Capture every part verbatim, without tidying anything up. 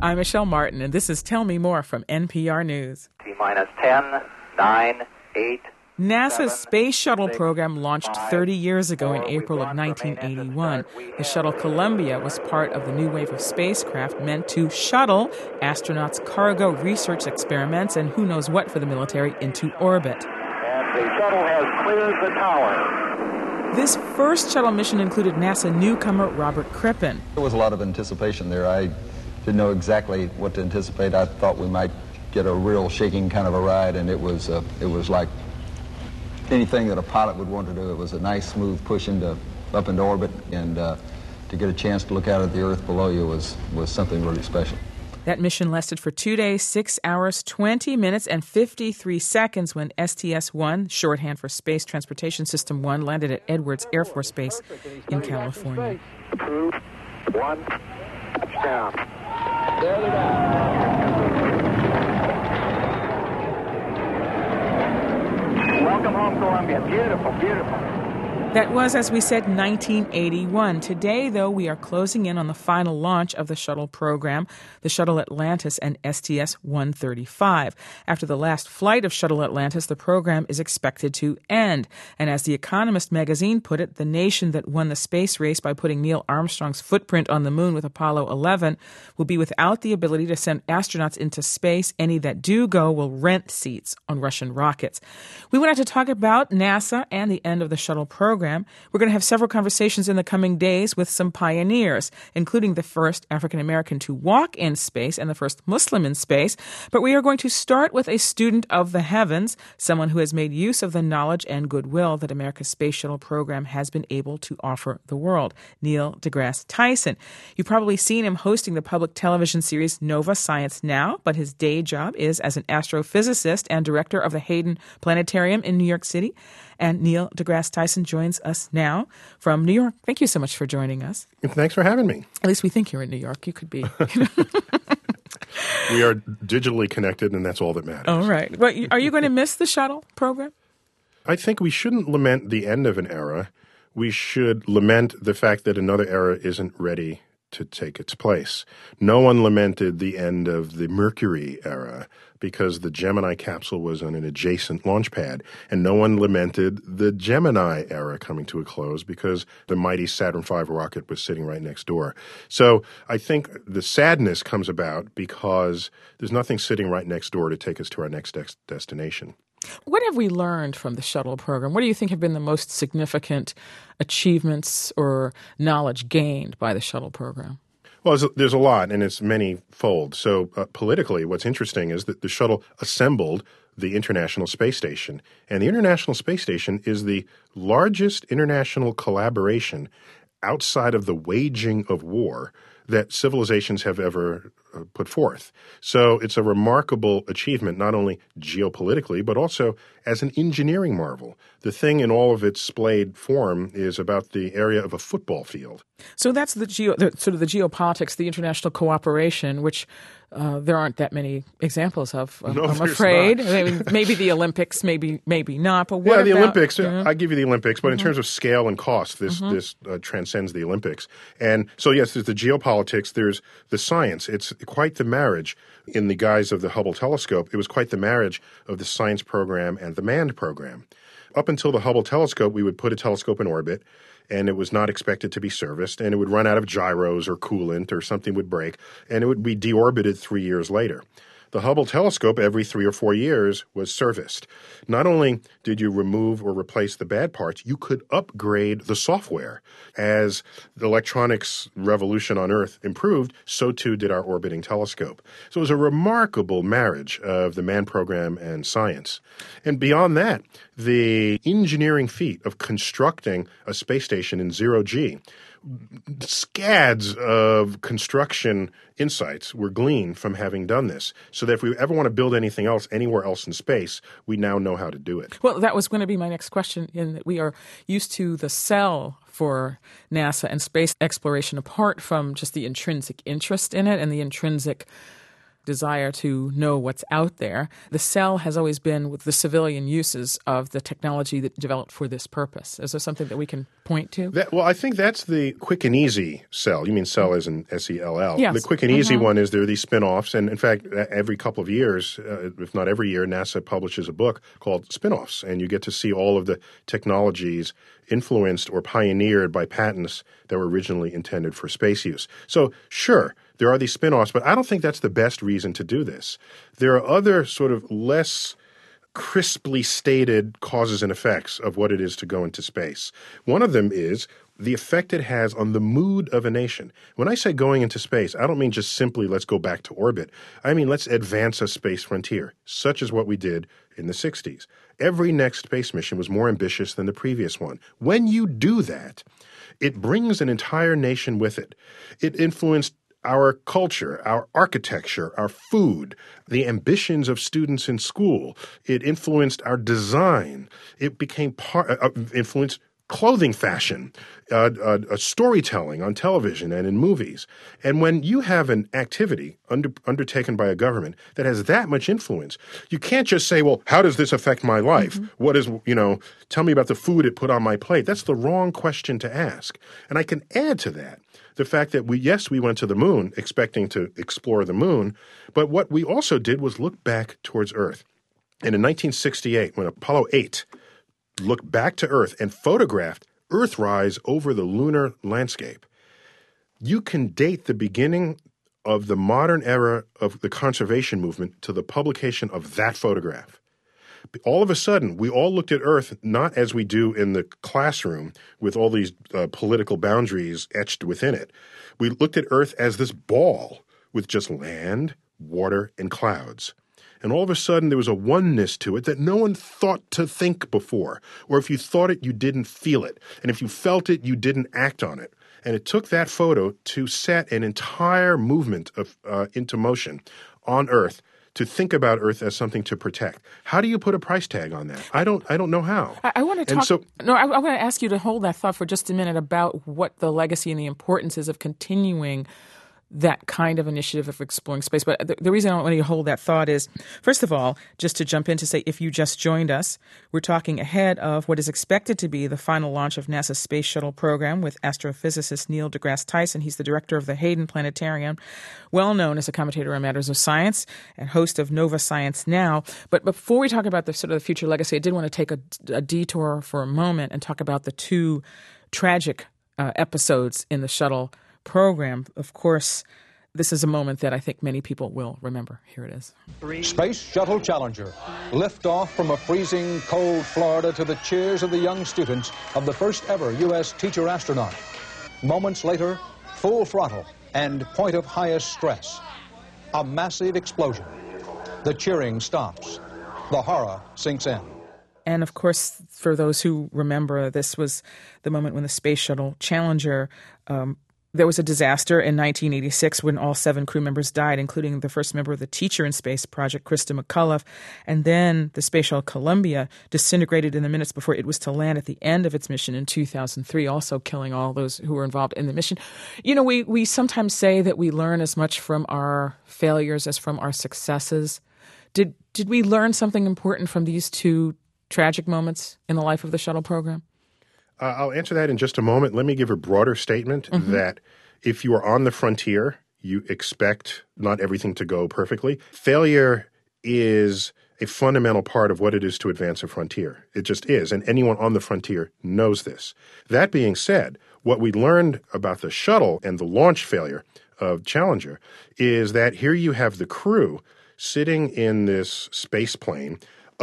I'm Michelle Martin, and this is Tell Me More from N P R News. T-minus ten, nine, eight, NASA's seven, Space Shuttle six, program launched five, thirty years ago in four. April We've of gone from nineteen main engine eighty-one. start. We The have- shuttle Columbia was part of the new wave of spacecraft meant to shuttle astronauts' cargo, research experiments, and who knows what for the military into orbit. And the shuttle has cleared the tower. This first shuttle mission included NASA newcomer Robert Crippen. There was a lot of anticipation there. I didn't know exactly what to anticipate. I thought we might get a real shaking kind of a ride, and it was uh, it was like anything that a pilot would want to do. It was a nice, smooth push into up into orbit, and uh, to get a chance to look out at the Earth below you was was something really special. That mission lasted for two days, six hours, twenty minutes, and fifty-three seconds when S T S one, shorthand for Space Transportation System one, landed at Edwards Air Force Base in California. Two, one, touchdown. There they go. Welcome home, Columbia. Beautiful, beautiful. That was, as we said, nineteen eighty-one. Today, though, we are closing in on the final launch of the shuttle program, the Shuttle Atlantis and S T S one thirty-five. After the last flight of Shuttle Atlantis, the program is expected to end. And as The Economist magazine put it, the nation that won the space race by putting Neil Armstrong's footprint on the moon with Apollo eleven will be without the ability to send astronauts into space. Any that do go will rent seats on Russian rockets. We went out to talk about NASA and the end of the shuttle program. We're going to have several conversations in the coming days with some pioneers, including the first African-American to walk in space and the first Muslim in space. But we are going to start with a student of the heavens, someone who has made use of the knowledge and goodwill that America's space shuttle program has been able to offer the world, Neil deGrasse Tyson. You've probably seen him hosting the public television series Nova Science Now, but his day job is as an astrophysicist and director of the Hayden Planetarium in New York City. And Neil deGrasse Tyson joins us now from New York. Thank you so much for joining us. Thanks for having me. At least we think you're in New York. You could be. We are digitally connected, and that's all that matters. All right. Well, are you going to miss the shuttle program? I think we shouldn't lament the end of an era. We should lament the fact that another era isn't ready to take its place. No one lamented the end of the Mercury era because the Gemini capsule was on an adjacent launch pad, and no one lamented the Gemini era coming to a close because the mighty Saturn five rocket was sitting right next door. So I think the sadness comes about because there's nothing sitting right next door to take us to our next des- destination. What have we learned from the shuttle program? What do you think have been the most significant achievements or knowledge gained by the shuttle program? Well, there's a, there's a lot, and it's many-fold. So uh, politically, what's interesting is that the shuttle assembled the International Space Station, and the International Space Station is the largest international collaboration outside of the waging of war that civilizations have ever uh, put forth. So it's a remarkable achievement, not only geopolitically, but also as an engineering marvel. The thing in all of its splayed form is about the area of a football field. So that's the geo, the, sort of the geopolitics, the international cooperation, which uh, there aren't that many examples of, of No, I'm there's afraid. not. I mean, maybe the Olympics, maybe maybe not. But what Yeah, the about, Olympics, you know? I give you the Olympics, but Mm-hmm. in terms of scale and cost, this Mm-hmm. this uh, transcends the Olympics. And so, yes, there's the geopolitics, there's the science. It's quite the marriage in the guise of the Hubble telescope. It was quite the marriage of the science program and the manned program. Up until the Hubble telescope, we would put a telescope in orbit, and it was not expected to be serviced, and it would run out of gyros or coolant or something would break, and it would be deorbited three years later. The Hubble telescope, every three or four years, was serviced. Not only did you remove or replace the bad parts, you could upgrade the software. As the electronics revolution on Earth improved, so too did our orbiting telescope. So it was a remarkable marriage of the manned program and science. And beyond that, the engineering feat of constructing a space station in zero G, scads of construction insights were gleaned from having done this, so that if we ever want to build anything else anywhere else in space, we now know how to do it. Well, that was going to be my next question, in that we are used to the cell for NASA and space exploration apart from just the intrinsic interest in it and the intrinsic desire to know what's out there. The cell has always been with the civilian uses of the technology that developed for this purpose. Is there something that we can point to? That, well, I think that's the quick and easy cell. You mean cell as in S E L L. Yes. The quick and easy Mm-hmm. one is there are these spin-offs. And in fact, every couple of years, uh, if not every year, NASA publishes a book called Spin-Offs. And you get to see all of the technologies influenced or pioneered by patents that were originally intended for space use. So sure, there are these spin-offs, but I don't think that's the best reason to do this. There are other sort of less crisply stated causes and effects of what it is to go into space. One of them is the effect it has on the mood of a nation. When I say going into space, I don't mean just simply let's go back to orbit. I mean let's advance a space frontier, such as what we did in the sixties. Every next space mission was more ambitious than the previous one. When you do that, it brings an entire nation with it. It influenced our culture, our architecture, our food, the ambitions of students in school. It influenced our design. It became part, uh, influenced clothing fashion, uh, uh, uh, storytelling on television and in movies. And when you have an activity under, undertaken by a government that has that much influence, you can't just say, well, how does this affect my life? Mm-hmm. What is, you know, tell me about the food it put on my plate. That's the wrong question to ask. And I can add to that the fact that we, yes, we went to the moon expecting to explore the moon, but what we also did was look back towards Earth. And in nineteen sixty-eight, when Apollo eight looked back to Earth and photographed Earthrise over the lunar landscape, you can date the beginning of the modern era of the conservation movement to the publication of that photograph. All of a sudden, we all looked at Earth not as we do in the classroom with all these uh, political boundaries etched within it. We looked at Earth as this ball with just land, water, and clouds. And all of a sudden, there was a oneness to it that no one thought to think before. Or if you thought it, you didn't feel it. And if you felt it, you didn't act on it. And it took that photo to set an entire movement of uh, into motion on Earth, to think about Earth as something to protect. How do you put a price tag on that? I don't I don't know how. I, I want to talk and so, No, I, I want to ask you to hold that thought for just a minute about what the legacy and the importance is of continuing that kind of initiative of exploring space. But the, the reason I want you to hold that thought is, first of all, just to jump in to say, if you just joined us, we're talking ahead of what is expected to be the final launch of NASA's Space Shuttle program with astrophysicist Neil deGrasse Tyson. He's the director of the Hayden Planetarium, well known as a commentator on matters of science and host of Nova Science Now. But before we talk about the sort of the future legacy, I did want to take a, a detour for a moment and talk about the two tragic uh, episodes in the shuttle program. Of course, this is a moment that I think many people will remember. Here it is. Space Shuttle Challenger. Lift off from a freezing cold Florida to the cheers of the young students of the first ever U S teacher astronaut. Moments later, full throttle and point of highest stress. A massive explosion. The cheering stops. The horror sinks in. And of course, for those who remember, this was the moment when the Space Shuttle Challenger um, there was a disaster in nineteen eighty-six when all seven crew members died, including the first member of the Teacher in Space Project, Krista McCullough. And then the Space Shuttle Columbia disintegrated in the minutes before it was to land at the end of its mission in two thousand three, also killing all those who were involved in the mission. You know, we, we sometimes say that we learn as much from our failures as from our successes. Did did we learn something important from these two tragic moments in the life of the shuttle program? Uh, I'll answer that in just a moment. Let me give a broader statement mm-hmm. that if you are on the frontier, you expect not everything to go perfectly. Failure is a fundamental part of what it is to advance a frontier. It just is, and anyone on the frontier knows this. That being said, what we learned about the shuttle and the launch failure of Challenger is that here you have the crew sitting in this space plane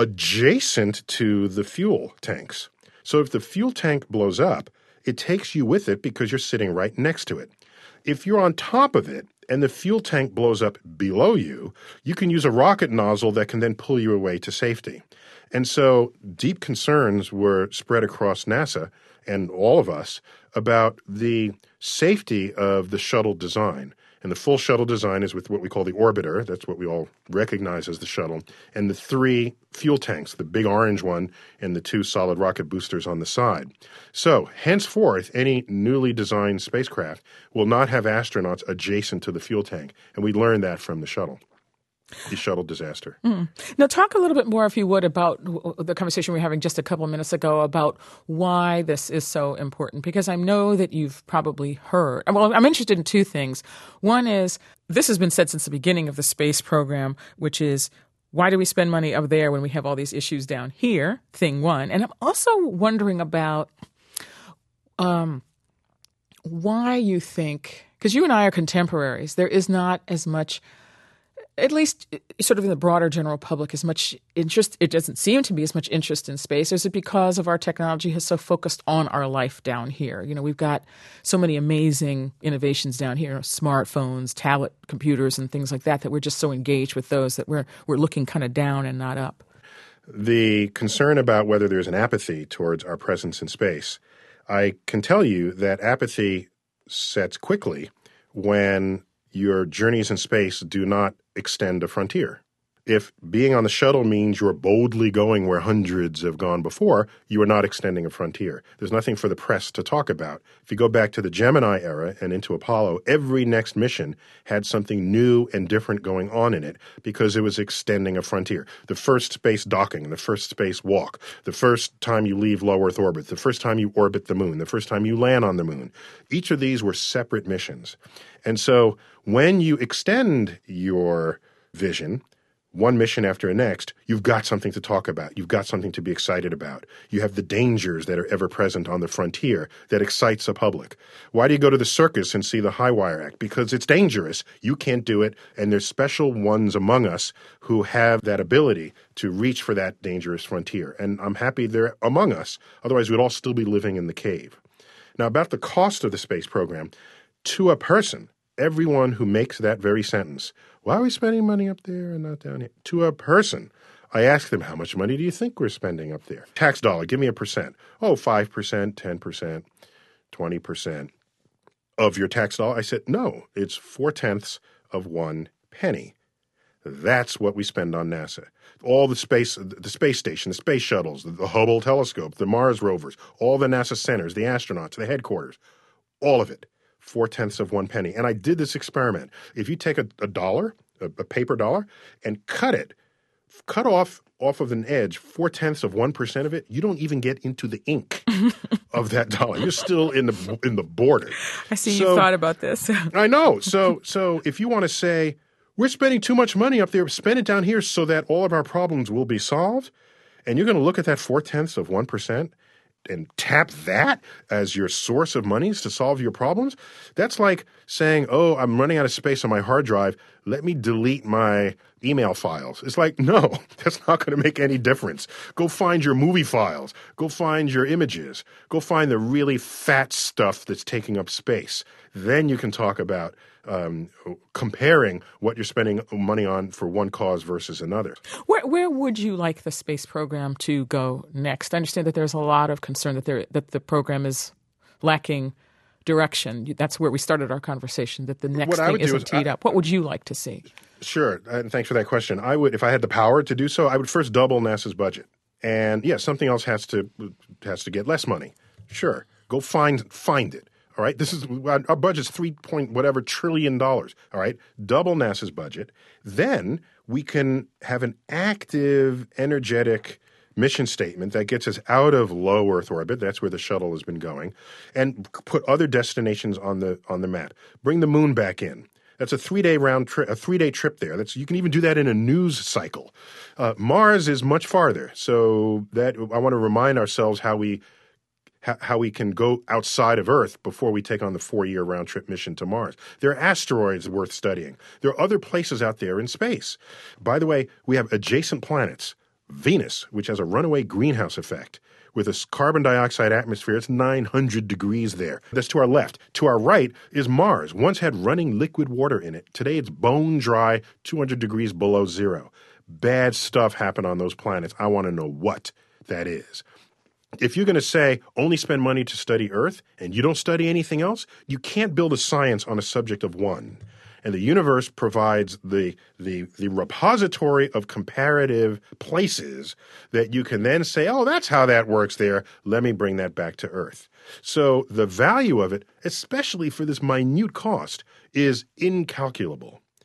adjacent to the fuel tanks. So if the fuel tank blows up, it takes you with it because you're sitting right next to it. If you're on top of it and the fuel tank blows up below you, you can use a rocket nozzle that can then pull you away to safety. And so deep concerns were spread across NASA and all of us about the safety of the shuttle design. And the full shuttle design is with what we call the orbiter. That's what we all recognize as the shuttle. And the three fuel tanks, the big orange one and the two solid rocket boosters on the side. So henceforth, any newly designed spacecraft will not have astronauts adjacent to the fuel tank. And we learned that from the shuttle. the shuttle disaster. Mm. Now, talk a little bit more, if you would, about the conversation we were having just a couple of minutes ago about why this is so important, because I know that you've probably heard. Well, I'm interested in two things. One is, this has been said since the beginning of the space program, which is, why do we spend money up there when we have all these issues down here? Thing one. And I'm also wondering about um, why you think, because you and I are contemporaries, there is not as much, at least sort of in the broader general public, as much interest, it doesn't seem to be as much interest in space. Is it because of our technology has so focused on our life down here? You know, we've got so many amazing innovations down here, smartphones, tablet computers, and things like that, that we're just so engaged with those that we're we're looking kind of down and not up. The concern about whether there's an apathy towards our presence in space, I can tell you that apathy sets quickly when your journeys in space do not extend a frontier. If being on the shuttle means you're boldly going where hundreds have gone before, you are not extending a frontier. There's nothing for the press to talk about. If you go back to the Gemini era and into Apollo, every next mission had something new and different going on in it because it was extending a frontier. The first space docking, the first space walk, the first time you leave low Earth orbit, the first time you orbit the moon, the first time you land on the moon. Each of these were separate missions. And so when you extend your vision, one mission after the next, you've got something to talk about. You've got something to be excited about. You have the dangers that are ever present on the frontier that excites the public. Why do you go to the circus and see the high wire act? Because it's dangerous. You can't do it. And there's special ones among us who have that ability to reach for that dangerous frontier. And I'm happy they're among us. Otherwise, we'd all still be living in the cave. Now, about the cost of the space program, to a person, everyone who makes that very sentence, why are we spending money up there and not down here? To a person, I ask them, how much money do you think we're spending up there? Tax dollar, give me a percent. Oh, five percent, ten percent, twenty percent of your tax dollar. I said, no, it's four-tenths of one penny. That's what we spend on NASA. All the space, the space station, the space shuttles, the Hubble telescope, the Mars rovers, all the NASA centers, the astronauts, the headquarters, all of it. Four-tenths of one penny. And I did this experiment. If you take a, a dollar, a, a paper dollar, and cut it, cut off off of an edge four-tenths of one percent of it, you don't even get into the ink of that dollar. You're still in the in the border. I see so, you thought about this. I know. So so if you want to say, we're spending too much money up there, spend it down here so that all of our problems will be solved, and you're going to look at that four-tenths of one percent and tap that as your source of monies to solve your problems, that's like saying, oh, I'm running out of space on my hard drive. Let me delete my email files. It's like, no, that's not going to make any difference. Go find your movie files. Go find your images. Go find the really fat stuff that's taking up space. Then you can talk about um, comparing what you're spending money on for one cause versus another. Where where would you like the space program to go next? I understand that there's a lot of concern that there that the program is lacking direction. That's where we started our conversation, that the next thing isn't teed up. What would you like to see? Sure, and thanks for that question. I would, if I had the power to do so, I would first double NASA's budget. And yes, something else has to has to get less money. Sure, go find find it. All right, this is our budget's three point whatever trillion dollars. All right, double NASA's budget. Then we can have an active, energetic mission statement that gets us out of low Earth orbit. That's where the shuttle has been going, and put other destinations on the on the map. Bring the moon back in. That's a three-day round trip, a three-day trip there. That's you can even do that in a news cycle. Uh, Mars is much farther, so that I want to remind ourselves how we. how we can go outside of Earth before we take on the four-year round-trip mission to Mars. There are asteroids worth studying. There are other places out there in space. By the way, we have adjacent planets. Venus, which has a runaway greenhouse effect. With a carbon dioxide atmosphere, it's nine hundred degrees there. That's to our left. To our right is Mars. Once had running liquid water in it. Today it's bone dry, two hundred degrees below zero. Bad stuff happened on those planets. I want to know what that is. If you're going to say only spend money to study Earth and you don't study anything else, you can't build a science on a subject of one. And the universe provides the, the, the repository of comparative places that you can then say, oh, that's how that works there. Let me bring that back to Earth. So the value of it, especially for this minute cost, is incalculable.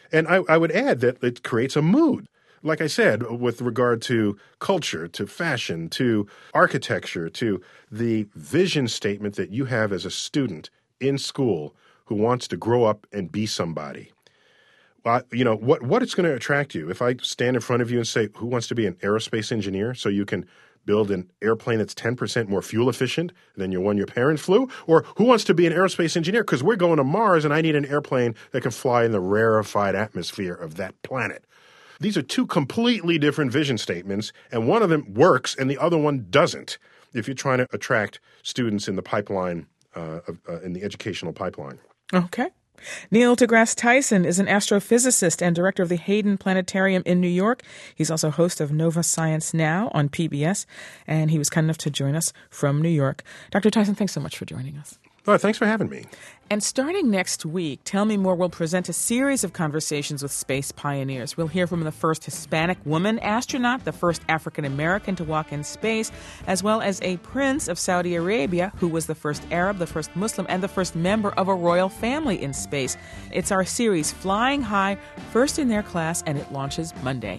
And I, I would add that it creates a mood. Like I said, with regard to culture, to fashion, to architecture, to the vision statement that you have as a student in school who wants to grow up and be somebody. Uh, you know, what, what it's going to attract you. If I stand in front of you and say, who wants to be an aerospace engineer so you can build an airplane that's ten percent more fuel efficient than your one your parents flew? Or who wants to be an aerospace engineer because we're going to Mars and I need an airplane that can fly in the rarefied atmosphere of that planet? These are two completely different vision statements, and one of them works and the other one doesn't if you're trying to attract students in the pipeline, uh, uh, in the educational pipeline. Okay. Neil deGrasse Tyson is an astrophysicist and director of the Hayden Planetarium in New York. He's also host of Nova Science Now on P B S, and he was kind enough to join us from New York. Doctor Tyson, thanks so much for joining us. Oh, thanks for having me. And starting next week, Tell Me More will present a series of conversations with space pioneers. We'll hear from the first Hispanic woman astronaut, the first African American to walk in space, as well as a prince of Saudi Arabia who was the first Arab, the first Muslim, and the first member of a royal family in space. It's our series Flying High, first in their class, and it launches Monday.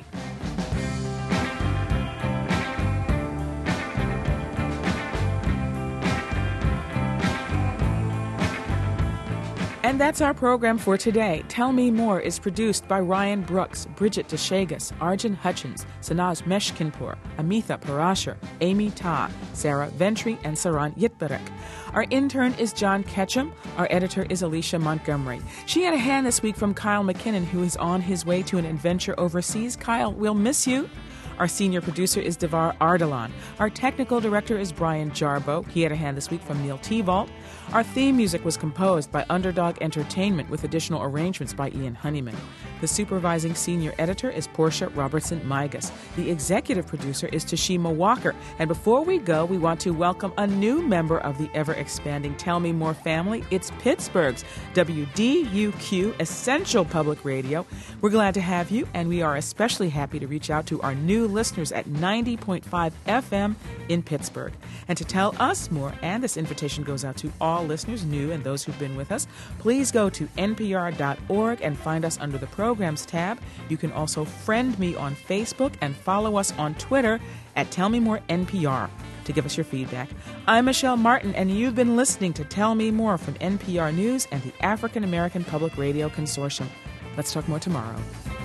And that's our program for today. Tell Me More is produced by Ryan Brooks, Bridget DeShagas, Arjun Hutchins, Sanaz Meshkinpour, Amitha Parashar, Amy Ta, Sarah Ventry, and Saran Yitbarek. Our intern is John Ketchum. Our editor is Alicia Montgomery. She had a hand this week from Kyle McKinnon, who is on his way to an adventure overseas. Kyle, we'll miss you. Our senior producer is Devar Ardalan. Our technical director is Brian Jarbo. He had a hand this week from Neil Tevault. Our theme music was composed by Underdog Entertainment with additional arrangements by Ian Honeyman. The supervising senior editor is Portia Robertson-Migas. The executive producer is Tashima Walker. And before we go, we want to welcome a new member of the ever-expanding Tell Me More family. It's Pittsburgh's W D U Q Essential Public Radio. We're glad to have you, and we are especially happy to reach out to our new listeners at ninety point five F M in Pittsburgh. And to tell us more, and this invitation goes out to all listeners, new and those who've been with us, please go to N P R dot org and find us under the Programs tab. You can also friend me on Facebook and follow us on Twitter at Tell Me More N P R to give us your feedback. I'm Michelle Martin, and you've been listening to Tell Me More from N P R News and the African American Public Radio Consortium. Let's talk more tomorrow.